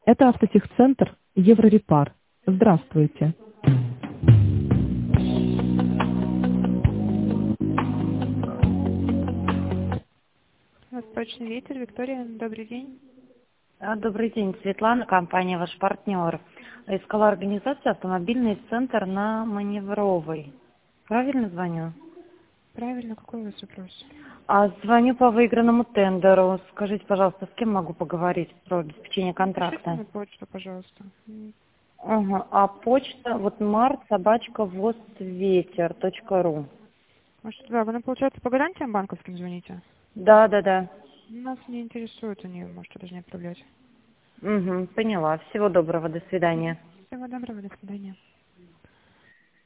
Это автотехцентр Еврорепар. Здравствуйте. Восточный ветер, Виктория, добрый день. Добрый день, Светлана, компания «Ваш партнер». Искала организацию «Автомобильный центр» на Маневровой. Правильно звоню? Правильно, какой у вас вопрос? Звоню по выигранному тендеру. Скажите, пожалуйста, с кем могу поговорить про обеспечение Напишите контракта? на почту, пожалуйста. Ага. А почта вот mart@возветер.ру. Может, да, вы, получается, по гарантиям банковским звоните? Да. Нас не интересуют они, можете даже не отправлять. Угу, поняла. Всего доброго, до свидания. Всего доброго, до свидания.